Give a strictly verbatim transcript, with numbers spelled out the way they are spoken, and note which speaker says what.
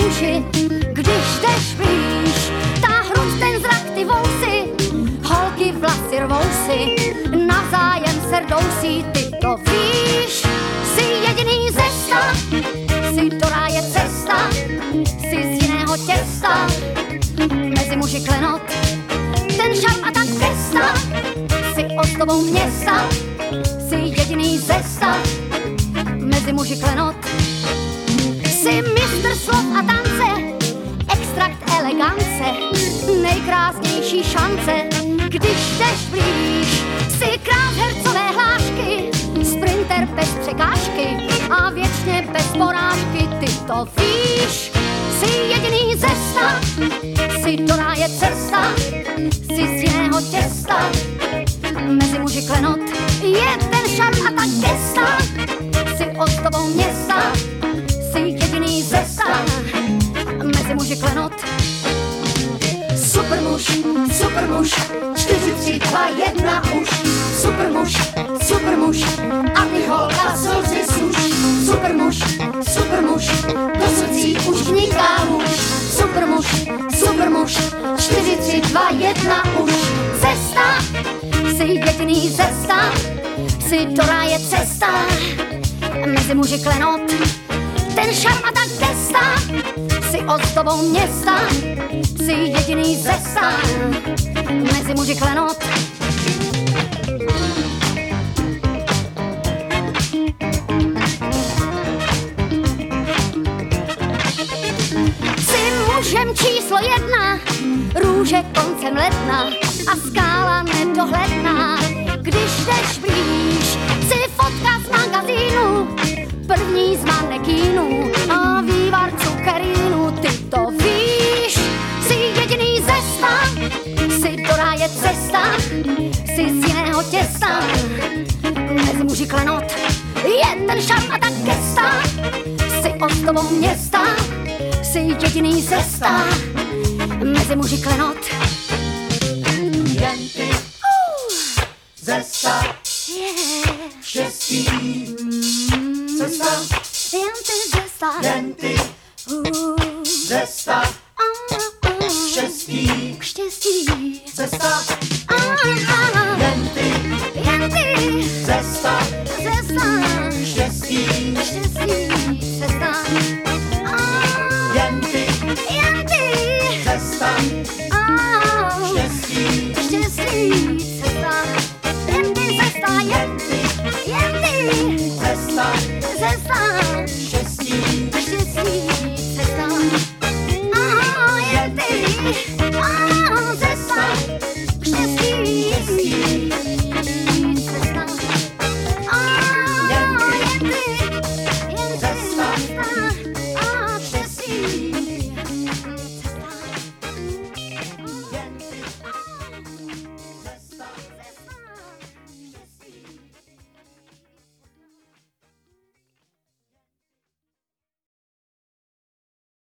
Speaker 1: muži, když jdeš blíž, ta hruď, ten zrak, ty vousy, holky vlasy rvou si, navzájem se rdousí, ty to víš, jsi jediný ze sta, jsi do ráje cesta, jsi z jiného těsta, mezi muži klenot, ten šarm a ta gesta, jsi ozdobou města, jsi jediný ze sta, mezi muži klenot. Jsi mistr slov a tance, extrakt elegance, nejkrásnější šance, když jdeš blíž. Jsi král hercové hlášky, sprinter bez překážky a věčně bez porážky, ty to víš. Jsi jediný ze sta, jsi do ráje cesta, jsi z jiného těsta, mezi muži klenot, je ten šarm a ta gesta, jsi ozdobou města, jsi jediný ze sta, mezi muži klenot.
Speaker 2: Supermuž, supermuž, čtyři, tři, dva, jedna už. Supermuž, supermuž, a ty holka slzy suš. Supermuž, supermuž, do srdcí už vniká muž. Supermuž, supermuž, čtyři, tři, dva, jedna už.
Speaker 1: Cesta, jsi jediný ze sta, jsi do ráje cesta, mezi muži klenot, ten šarm a ta gesta, jsi ozdobou města, jsi jediný ze sta, mezi muži klenot. Jsi mužem číslo jedna, růže koncem ledna a skála nedohledná, když jdeš blíž. Jsi fotka z magazínu, první z manekínu a vývar cukerínu, ty to víš. Jsi jediný ze sta, jsi do ráje cesta, jsi z jiného těsta, mezi muži klenot, je ten šarm a ta gesta, jsi ozdobou města, jsi jediný ze sta, mezi muži klenot.
Speaker 2: Jen ty ze sta, štěstí, cesta,
Speaker 1: Jen ty ze sta,
Speaker 2: jen ty ze sta, štěstí,
Speaker 1: štěstí,
Speaker 2: cesta,
Speaker 1: jen
Speaker 2: jen ty
Speaker 1: jen ty
Speaker 2: ze sta,
Speaker 1: ze sta,
Speaker 2: štěstí,
Speaker 1: štěstí, cesta,
Speaker 2: jen ty
Speaker 1: jen ty
Speaker 2: ze sta, štěstí,
Speaker 1: štěstí, cesta, jen ty cesta, jen
Speaker 2: ty
Speaker 1: jen ty
Speaker 2: ze sta,
Speaker 1: cesta,
Speaker 2: štěstí,
Speaker 1: štěstí, cesta, jen ty